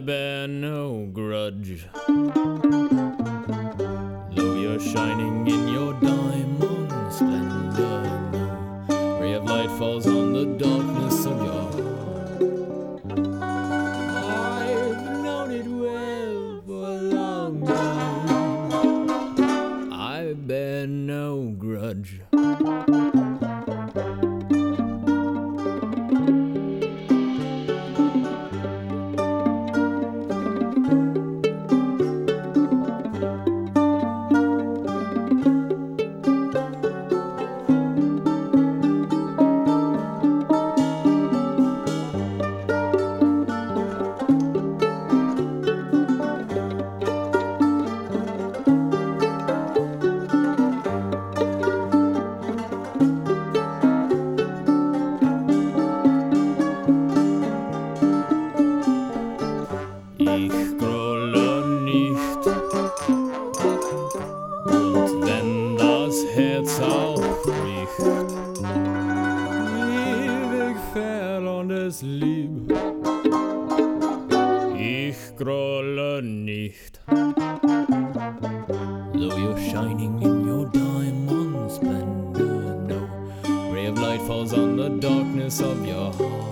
bear no grudge, though you're shining in your diamond splendor. No ray of light falls on the darkness of your heart. I've known it well for a long time. I bear no grudge. Ich scrolle nicht, und wenn das Herz auch bricht, ewig fern und es lieb. Ich scrolle nicht, though you're shining in your diamond splendor. No ray of light falls on the darkness of your heart.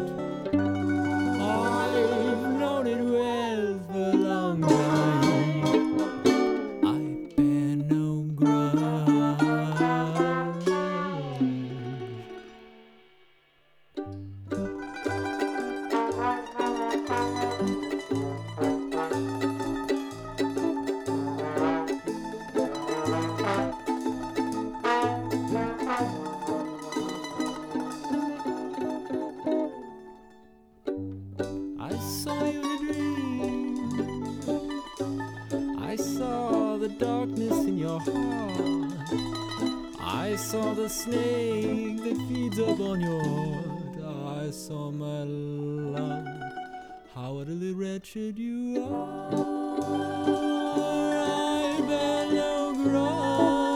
I saw you in a dream. I saw the darkness in your heart. I saw the snake that feeds upon your heart. I saw my love, how utterly wretched you are. I bear no grudge.